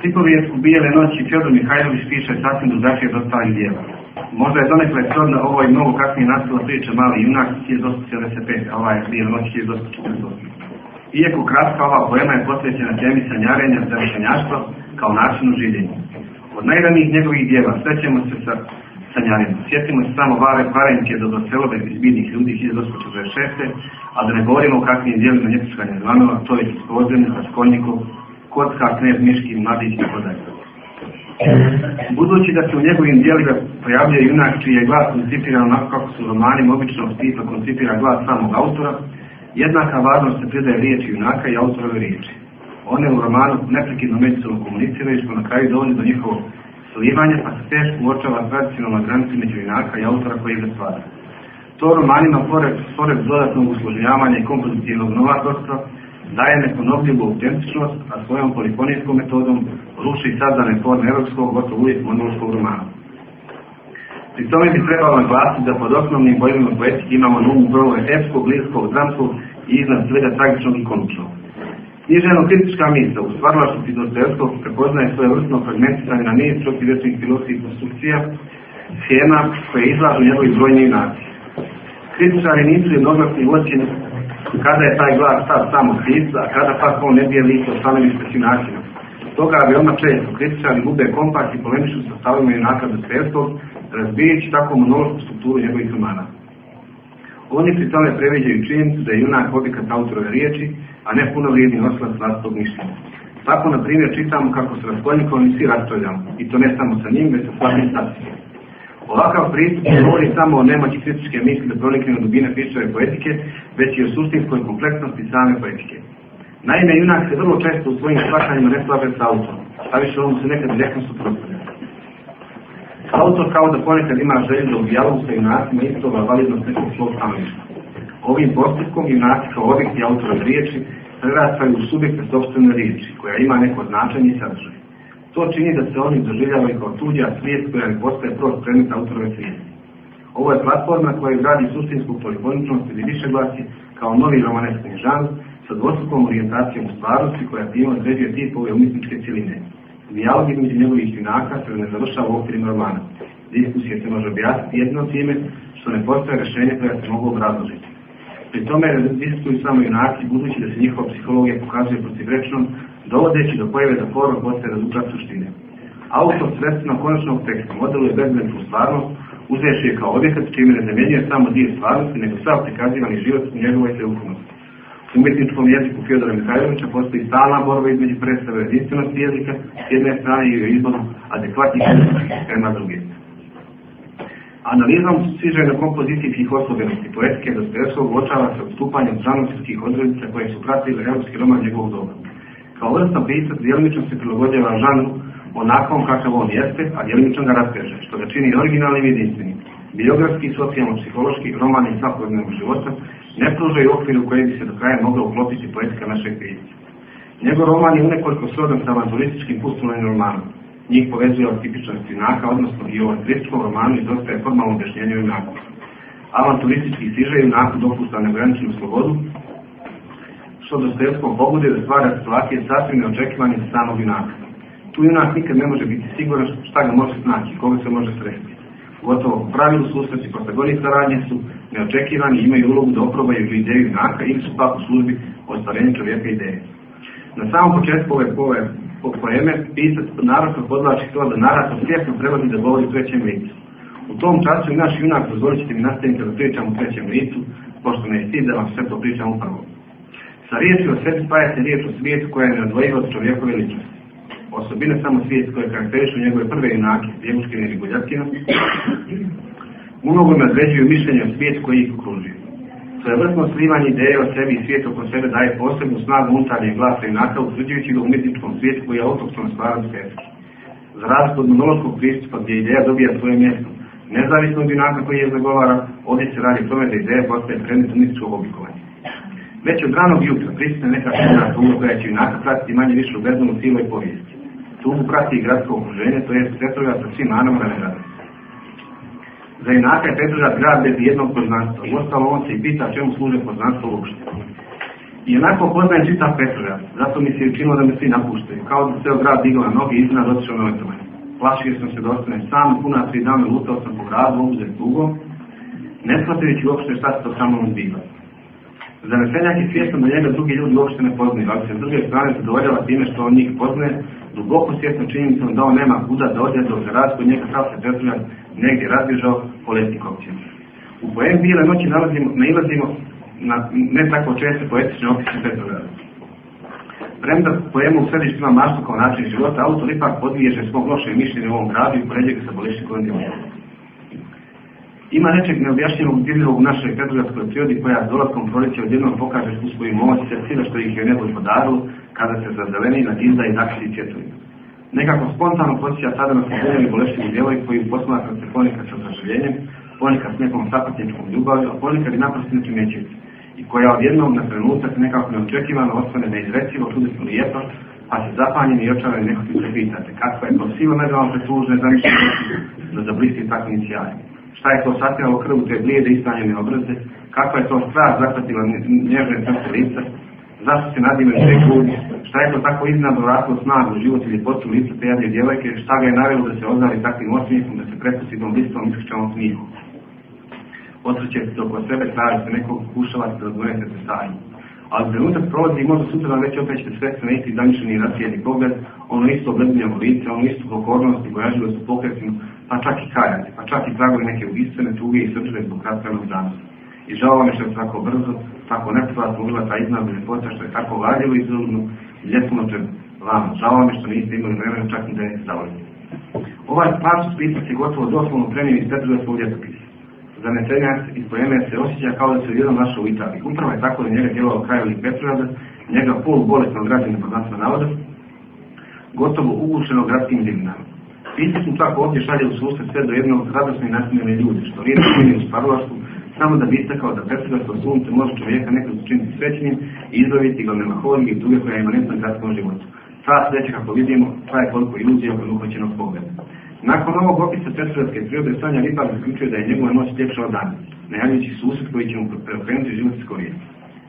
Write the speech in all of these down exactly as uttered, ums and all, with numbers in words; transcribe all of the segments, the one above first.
Pripovijest Bijele noći Fjodor Mihajlović piše sasvim drugačije od ostalih dijela. Možda je donekle srodna ovo i mnogo kasnije nastala priča Mali junak hiljadu osamsto sedamdeset pete, a ovaj Bijele noći hiljadu osamsto četrdeset osme. Iako kratka, ova poema je posvećena temi sanjarenja za rješenjaštvo kao načinu življenja. Od najranijih njegovih dijela srećemo se sa sanjarenjem. Sjetimo se samo Vare Varenke do Doselove iz Biljnih ljudi hiljadu osamsto četrdeset šeste. A da ne govorimo o kakvim dijelima Njepičkanja Zvanova, to je Spodzemlje, Raskolnikov, Kocka, Knez Miški, Mladić i tako dalje. Budući da se u njegovim dijelima pojavljuje junak čiji je glas koncipiran onako kako su romanima običnog tipa koncipira glas samog autora, jednaka važnost se pridaje riječi junaka i autorove riječi. One u romanu neprekidno međusobno komuniciraju što na kraju dovodi do njihovog slivanja, pa se teško uočava tradicionalna granica među junaka i autora koji ga stvara. To romanima, pored, pored dodatnog usložnjavanja i kompozitivnog novatorstva, daje neponovljivu autentičnost, a svojom polifonijskom metodom ruši sazdane forme evropskog, gotovo uvijek monološkog romana. Pri tome bi trebalo naglasiti da pod osnovnim pojmima poetike imamo na umu broj epskog, lirskog, dramskog i iznad svega tragičnog i komičnog. Književno-kritička misla u stvaralaštvu Dostojevskog prepoznaje svoje vrstno fragmentiranje na niz protivječnih filozofskih konstrukcija, schema koje izlažu njegovi brojni junaci. Kritičari nisu jednoglasni u ocjeni kada je taj glas stav samog pisca, a kada pak on ne bijeli isto stanovište načina. Stoga veoma često kritičari gube kompakt i polemičnu sa stavima junaka Dostojevskog, razbijajući tako monološku strukturu njegovih romana. Oni pri tome previđaju činjenicu da je junak objekat autorove riječi, a ne punovrijedni nosilac vlastitog mišljenja. Tako, na primjer, čitamo kako se Raskolnikovom svi raspravljamo, i to ne samo sa njim, već sa svakim statusom. Ovakav pristup ne govori samo o nemoći kritičke misli da pronikne u dubine pisave poetike, već i o suštinskoj kompleksnosti same poetike. Naime, junak se vrlo često u svojim shvatanjima ne slaže sa autorom, a više on se nekad direktno suprotstavlja. Autor kao da ponekad ima želju da u dijalogu sa junacima istoga validnost nekog svog stanovišta. Ovim postupkom junaci kao objekti autorove riječi prerastaju u subjekte sopstvene riječi, koja ima neko značenje i sadržaj. To čini da se oni doživljavaju kao tuđa svijest koja ne postaje prost predmet autorove svijesti. Ovo je platforma koja gradi suštinsku polifoničnost ili višeglasi kao novi romaneskni žanr sa dvostrukom orijentacijom u stvarnosti koja time određuje tipove umjetničke cjeline. Dijalog između njegovih junaka se ne završava u okvirima romana. Diskusija se može objasniti jedno time što ne postoje rješenje koja se mogu obrazložiti. Pri tome diskutuju samo junaci budući da se njihova psihologija pokazuje protivrečnom, dovodeći do pojave da forma postaje rezultat suštine. Autor sredstveno konačnog teksta modeluje bezbednu stvarnost, uzevši je kao objekat čime ne zamjenjuje samo dio stvarnosti, nego sav prikazivani život u njegovoj sveukupnosti. U umjetničkom jeziku Fjodora Mihajlovića postoji stalna borba između predstave jedinstvenosti jezika s jedne strane i izboru adekvatnih jezičkih prema druge. Analizom svižajno-kompozicijskih osobenosti poetike Dostojevskog uočava se odstupanje od žanrovskih odrednica koje su pratile europski roman njegovog doba. Kao vrsta pisac djelimično se prilagođava žanru onakvom kakav on jeste, a djelimično ga rasteže, što ga čini originalnim i jedinstvenim. Biografski, socijalno-psihološki roman iz svakodnevnog života ne pružaju okvir u kojem bi se do kraja mogla uklopiti poetika našeg pisca. Njegov roman je u nekoliko srodan sa avanturističkim pustuljenim romanom. Njih povezuje od tipičnosti junaka, odnosno i u avanturističkom romanu izostaje formalno objašnjenje junaku. Avanturistički stiže junaku dopušta neograničenu slobodu, što Dostojevskom pobude da stvara situacije sasvim neočekivane za samog junaka. Tu junak nikad ne može biti siguran šta ga može snaći, koga se može sresti. Gotovo u pravilu susreti protagonista radnje su neočekivani i imaju ulogu da oprobaju ideju junaka ili su pak u službi ostvarenja čovjeka ideje. Na samom početku ove pove, poeme pisac naravno podlači to da narator svjesno prevodi da govori u trećem licu. U tom času i naš junak, dozvolit ćete mi nastaviti da pričam u trećem licu, pošto me je stid da vam sve to pričam upravo. Sa riječi o sebi spaja se riječ o svijetu koja je neodvojiva od čovjekove ličnosti. Osobine samo svijest koje karakterišu njegove prve junake, Djevuškine ili Goljatkina, mnogome određuju mišljenje o svijetu koji ih okružuje. Svojevrstno slivanje ideje o sebi i svijetu oko sebe daje posebnu snagu unutarnjeg glasa junaka, utvrđujući ga u umjetničkom svijetu koji je autokton stvaran svetski. Za razliku od monološkog pristupa gdje ideja dobija svoje mjesto, nezavisno od junaka koji je zagovara, ovdje se radi o tome da ideja postaje predmet umjetničkog oblikovanja. Već od ranog jutra prisutna neka širna tuga koja će junaka pratiti manje više u bezdomnu cijeloj povijesti. Tugu prati i gradsko okruženje, to je Petrova sa svim manama na grada. Za junaka je Petrova grad bez jednog poznanstva. Uostalom on se i pita čemu služe poznanstvo uopšte. I onako poznajem čitav Petrograd, zato mi se učinilo da me svi napuštaju, kao da se u grad digao na noge i iznad otišao na letovanje. Plašio sam se da ostane sam, puna tri dana lutao sam po gradu, uzet dugom, ne shvatajući uopšte šta se to samo on zbiva. Za veseljak je svjestan da njega drugi ljudi uopšte ne poznaju, ali se s druge strane zadovoljava time što on njih poznaje, duboko svjesno činjenicom da on nema kuda da odje dok za razliku od njega sav se Petrograd negdje razbježao po letnjim kopćima. U poemi Bijele noći nalazimo, nailazimo na ne tako česte poetične opise Petrograda. Premda poemu u središtu ima maštu kao način života, autor ipak podviježe svog loše mišljenja u ovom gradu i poređe ga sa bolešnikom djelom. Ima nečeg neobjašnjenog dirljivog u našoj petrogradskoj prirodi koja s dolaskom proljeća odjednom pokaže svu svoju moć, sila što ih je nebo podarilo kada se zazeleni na izda i zakriti cvjetovima. Nekako spontano posjeća sada na slobodnu bolešniku djevojku koju posmatra se ponekad sa zaželjenjem, ponekad s nekom sapatničkom ljubavlju, a ponekad i naprosto ne primjećujući, i koja odjednom na trenutak nekako neočekivano ostane neizrecivo čudesno lijepa, pa se zapanjeni i očarani nekako se pitate kakva je to sila medalno pretužne zamišljene da zablisti takvim sjajem. Šta je to satjeralo krvu te blijede istanjene obraze, kakva je to strast zahvatila nježne crte lica, zašto se nadimaju te grudi, šta je to tako iznad vratilo snagu, život ili ljepotu lica te jadne djevojke, šta ga je navelo da se ozari takvim osmijehom, da se prepusti tom blistom iskrčavom smijehu. Osvrćete se oko sebe, traži se nekog kušavati da odgonete se sajnju. Ali trenutak prolazi i možda sutra već opet ćete svesti na isti zamišljeni i rasvijedni pogled, ono isto oblednjeno lice, ono isto pokornost i bojažljivost u pokretima, pa čak i kajati, pa čak i tragovi neke ubistvene tuge i srđave zbog kratkanog zanosa. I žao vam je što je tako brzo, tako nepovatno uvila ta iznadna ljepota, što je tako valjivo i zurno i ljetno pred vama. Žao vam je što niste imali vremena čak ni da je zavolite. Ovaj pasus pisac je gotovo doslovno prenio iz Petrogradskog ljetopisa. Zanesenjak iz poeme se osjeća kao da se jedan našao u Italiji. Upravo je tako da njega djelovao krajevnik Petrograda, njega pol bolesnog građana pod znacima navoda, gotovo ugušenog gradskim dimljama. Pisac mu tako ovdje šalje u susret sve do jednog radosno i nasmijene ljudi, što nije napunio s parolašku, samo da bi istakao da Petrogradsko sunce može čovjeka nekako učiniti srećnim i izbaviti ga melanholije i tuge koja je imanentna gradskom životu. Ta sreća, kako vidimo, traje koliko iluzija oko uhvaćenog pogleda. Nakon ovog opisa petrogradske prirode, Sanja ipak zaključuje da je njegova noć ljepša od dana, najavljujući susret koji će mu preokrenuti život iz korijena.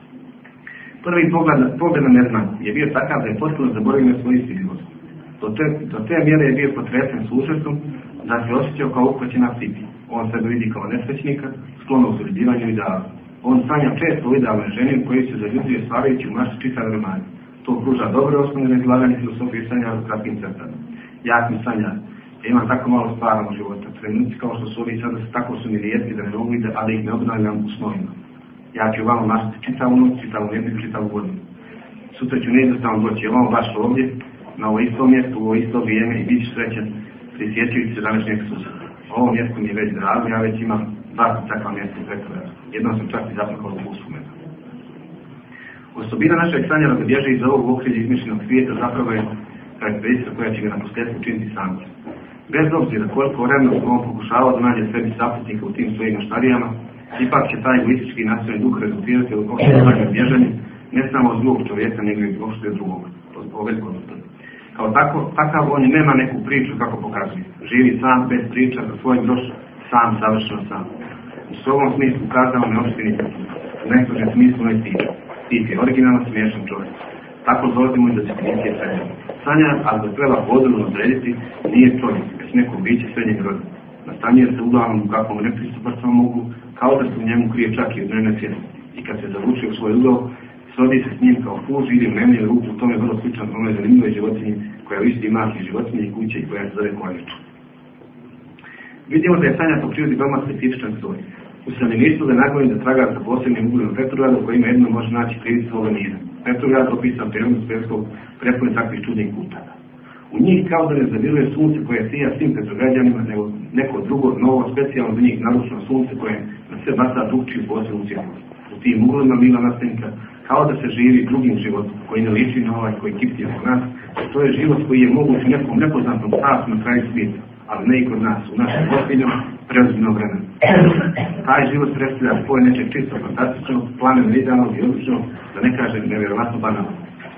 Prvi pogled, pogled na neznanku je bio takav da je potpuno zaboravio svoju stidljivost. Do te, do te mjere je bio potresen susretom da se osjećao kao uhvaćena psipi. On sebe vidi kao nesvećnika, sklono u sređivanju ideala. On sanja često o idealnoj ženi u kojoj se zaljubljuje stvarajući u maši čitav roman. To pruža dobre osnovne na izlaganje filosofije Sanja u kratkim crtama. Jak mi Sanja, ja imam tako malo stvarnog života, trenuci kao što su ovi sada se tako su mi rijetki da ne mogu ide, ali ih ne obnavljam u snovima. Ja ću vamo mašiti čitavu noć, čitavu nedelju, čitavu godinu. Sutra ću neizostavno doći vamo baš ovdje, na ovo isto mjesto, u ovo isto vrijeme i bit ću srećan prisjećujući se današnjeg susreta. Ovo mjesto mi je već drago, ja već imam dva takva mjesta u Petrogradu. Jednom sam čak i zaplakao zbog uspomena. Osobina našeg Sanja da bježe iz ovog okrilja izmišljenog svijeta zapravo je karakteristika koja će ga na posljedku učiniti samca. Bez obzira koliko vremena on pokušavao da nađe sebi saputnika u tim svojim maštarijama, ipak će taj egoistički nastrojeni duh rezultirati od okrilja bježanja, ne samo od drugog čovjeka, nego i uopšte drugog, od velikog. Kao tako, takav on nema neku priču kako pokazuje. Živi sam, bez priča, za svoj groš, sam, savršeno sam. U svom smislu ukazao neopštini, u nektožem smislu ne stiče. Tip je originalno smiješan čovjek. Tako dolazimo i do definicije srednje. Sanja, ali da treba podružno odrediti, nije čovjek, već neko biće srednjeg roda. Nastanjuje se uglavnom u kakvom nepristupačnom mogu, kao da se u njemu krije čak i od dnevne svjetlosti. I kad se zavuče u svoj ugao, svodi se s njim kao fuž, ide u nemlje ruku, u tome je vrlo sličan onoj zanimljivoj životinji koja lišti maki životinje i kuće i koja se zove koaliča. Vidimo da je Sanja po prirodi veoma specifičan svoj. U stanovništvu da nagovorim da traga za posebnim ugledom Petrograda u kojima jedno može naći krivicu svoga mira. Petrograd opisan periodom svjetskog prepune takvih čudnih kutaka. U njih kao da ne zaviruje sunce koje sija svim Petrograđanima, nego neko drugo, novo, specijalno za njih naručno sunce koje na sve baca drugčiju posebnu svjetlost. U tim ugledima mila nastavnika, kao da se živi drugim životom, koji ne liči na ovaj koji kipti oko nas, to je život koji je moguć u nekom nepoznatom stavu na kraju svijeta, ali ne i kod nas, u našem posljednjom, preozbiljnom vremenu. Taj život predstavlja spoj nečeg čisto fantastičnog, planem idealnog i odličnog, da ne kažem nevjerovatno banalno.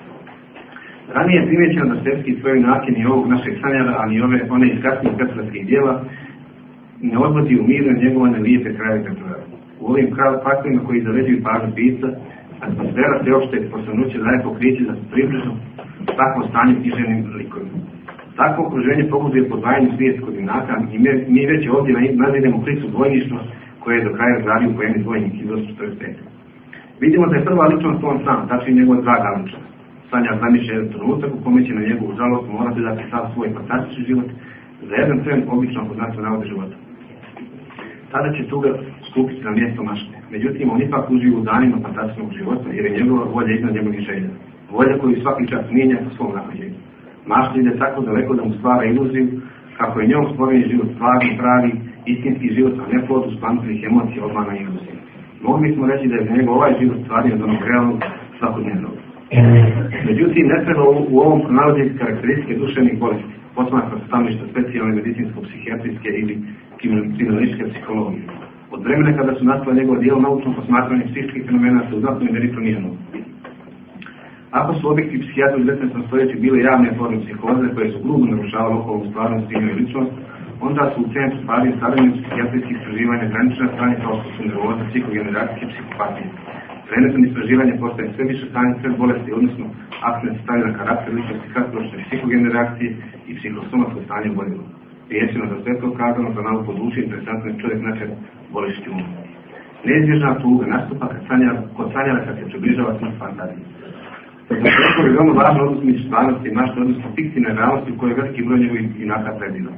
Ranije je primjećeno da Stevski svojoj nakini ovog našeg sanjara, ali i ove, one iz kasnijih petrogradskih dijela, ne odvodi u mirne njegovane lijepe kraje Petrograda. U ovim faktorima koji zaređuju pažnju pisca, Atmosfera sveopšte posrnuće daje pokriće za približno takvo stanje književnim likovima. Takvo okruženje pobuduje podvajanju svijest kod junaka i mi, mi već ovdje naziremo klicu dvojništva koje je do kraja razradio u poemi Dvojnik iz osamsto četrdeset pete. Vidimo da je prva ličnost on sam, tačnije njegova draga ličnost. Sanjar zamišlja jedan trenutak u kome će na njegovu žalost morati dati sav svoj fantastični život za jedan tren obično poznato navode života. Tada će tuga stupiti na mjesto mašte. Međutim, on ipak uživa u danima fantastičnog života jer je njegova volja iznad njegovih želja. Volja koju svaki čas mijenja po svom nahođenju. Mašta ide tako daleko da mu stvara iluziju kako je njom stvoreni život stvarni, pravi, istinski život, a ne plod uspamtljenih emocija, obmana i iluzije. Mogli smo reći da je za njega ovaj život stvarni od onog realnog svakodnevnog. Međutim, ne treba u, u ovom pronalaziti karakteristike duševnih bolesti, posmatra stanovišta specijalne medicinsko-psihijatrijske ili kriminalističke psihologije. Od vremena kada su nastala njegova dijela naučno posmatranje psihičkih fenomena se u znatnoj mjeri promijenilo. Ako su objekti psihijatra u devetnaestom stoljeću bile javne forme psihoze koje su grubo narušavale okolnu stvarnost i ličnost, onda su u centru pažnje savremenih psihijatrijskih istraživanja granična stanje kao što su nervoza, psihogeneracijske psihopatije. Trenutno istraživanje postaje sve više stanje sve bolesti, odnosno akcent se stavlja na karakter ličnosti kratkoročne psihogeneracije i psihosomatsko stanje oboljelo. Riječeno za sve to kazano za nauku duše interesantno je čovjek način bolesti uma. Neizbježna tuga nastupa kad sanjara, kod sanjara kad se približava smrt fantazije. Zato je veoma važno odnos među stvarnosti i mašte, odnosno fiktivne realnosti u kojoj je veliki broj njegovih junaka predviđa.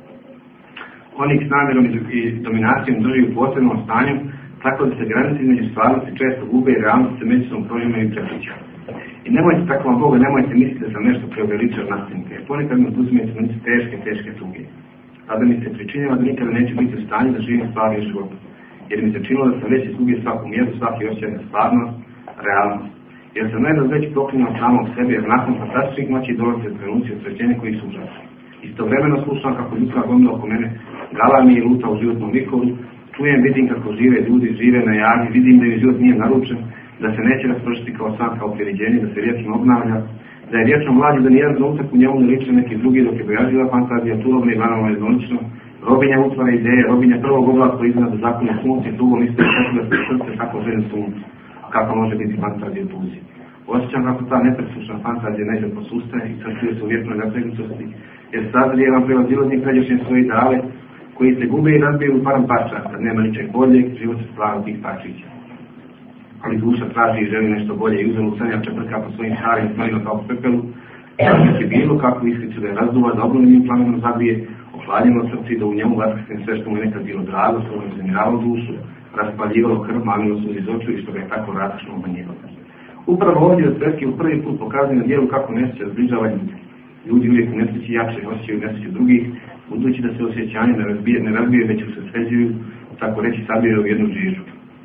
Oni s namjerom i dominacijom drži u posebnom stanju, tako da se granice između stvarnosti često gube i realnosti se međusobno prožimaju i preplićaju. I nemojte tako vam Boga, nemojte misliti da sam nešto preuveličao nastavnika, jer ponekad mi oduzimaju se nisu teške, teške tuge. Tada mi se pričinjava da nikada neće biti u stanju da živim stvarni život, jer mi se činilo da sam već izgubio svaku mjeru, svaki osjećaj na stvarnost, realnost. Jer sam najbolj već proklinjao samog sebe, jer nakon fantastičnih noći dolaze trenuci osvećenja koji su užasni. Istovremeno slušam kako ljudska gomila oko mene galami i luta u životnom vikoru, čujem, vidim kako žive ljudi, žive na jagi, vidim da im život nije naručen, da se neće raspršiti kao san, kao priređenje, da se vječno obnavlja, da je vječno mlađi, da nijedan trenutak u njemu ne liče neki drugi, dok je bojažljiva fantazija, tulovna i banalno jednolično, robinja utvara ideje, robinja prvog oblaka koji iznad zakonu sunce, tugom isto je tako da se srce tako želje sunce, a kako može biti fantazija u tuzi. Osjećam kako ta nepresušna fantazija neđe posustaje i crkuje se u vjetnoj napregnutosti, jer sazrije vam prevazilaznik pređešnje svoje ideale, koji se gube i razbiju u param parča, kad nema ničeg boljeg, život se stvara tih parčića. Ali duša traži i želi nešto bolje i uzelu sanja čeprka po svojim šarim smanjima kao pepelu, da će bilo kakvu iskricu da je razduva, da obnovljenim plamenom zabije, ohladjeno srce i da u njemu vaskrsne sve što mu je nekad bilo drago, što mu je zamiravalo dušu, raspaljivalo krv, mamilo suz iz oču i što ga je tako ratačno obanjivalo. Upravo ovdje od Svetski u prvi put pokazuje na dijelu kako nesreća zbližava ljudi. Ljudi uvijek u nesreći jače osjećaju nesreću drugih, budući da se osjećanje ne razbije, ne razbije već se sređuju, tako reći sabiraju u jednu žižu.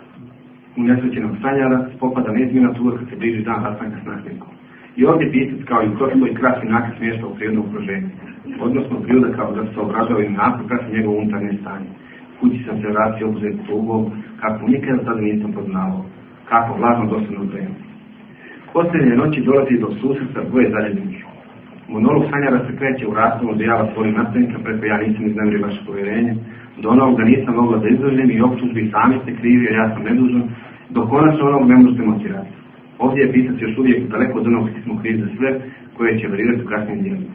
U nesrećenog sanjara spopada neizmjena tuga kad se bliži dan rastanka s nasljednikom. I ovdje pisac kao i u i krasni nakaz smješta u prirodnom okruženju, odnosno priroda kao da se obražava i nakon krasi njegovo unutarnje stanje. Kući sam se vratio obuzet tugom, kako nikada tada nisam poznavao, kako vlažno dosadno vreme. Posljednje noći dolazi do susreta dvoje zaljebljenih. Monolog sanjara se kreće u raspravu od java svojim nastavnika, preko ja nisam iznevrio vaše povjerenje, do onog da nisam mogla da izdržim i optužbi sami ste krivi, a ja sam nedužan, do konačno onog ne možete moći raditi. Ovdje je pisac još uvijek daleko od onog smo krivi za sve, koje će varirati u kasnim dijelima.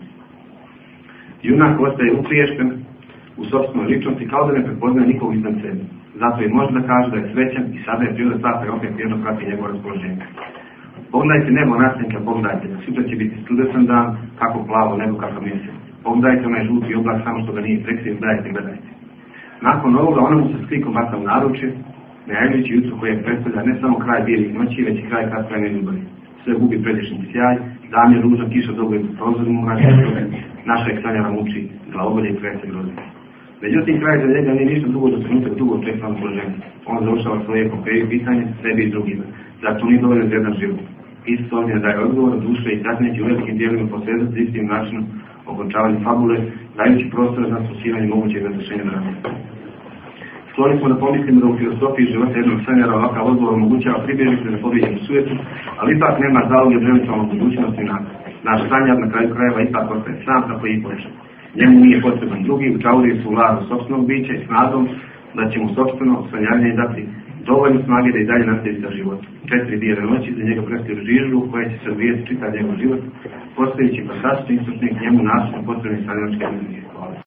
Junak ostaje upriješten u sopstvenoj ličnosti kao da ne prepoznaje nikog iznad sebe. Zato i može da kaže da je srećan i sada je priroda ta koja opet jedno prati njegovo raspoloženje. Pogledajte nebo nastavnika, pogledajte ga, sutra će biti studesan dan, kako plavo nebo, kakav mjesec. Pogledajte onaj žuti oblak, samo što ga nije prekrio, gledajte, gledajte. Nakon ovoga ona mu se skrikom bata u naručje, najavljujući jutro koje predstavlja ne samo kraj bijelih noći, već i kraj kratkrajne ljubavi. Sve gubi pređešni sjaj, dan je ružan, kiša dogledaju u prozoru mračne, naša je sanjara muči, glavobolje i trese groze. Međutim, kraj za njega nije ništa drugo do trenutak dugo očekivano položenje. On završava svoje epopeje pitanje sebi i drugima. Zato nije dovoljno za jedan život. Isto ovdje daje odgovor, duše i tatneći u velikim dijelima posredati istim načinom okončavanje fabule, dajući prostor za asociranje mogućeg razrešenja drame. Skloni smo da pomislimo da u filosofiji života jednog sanjara ovakav odgovor omogućava pribježiti na pobijeđenu sujetu, ali ipak nema zaloge od eventualnog budućnosti na naš sanjar na kraju krajeva ipak ostaje sam kako i počeo. Njemu nije potreban drugi, učaurije su u laru sopstvenog bića i s nadom da će mu sopstveno sanjaranje dati dovoljno snage da i dalje nastavi sa životom. Četiri bijele noći za njega predstavljaju žižu u kojoj će se odvijeti čitav njegov život, postojeći fantastični istočnik njemu nastavno potrebni sanjačke energije. Hvala.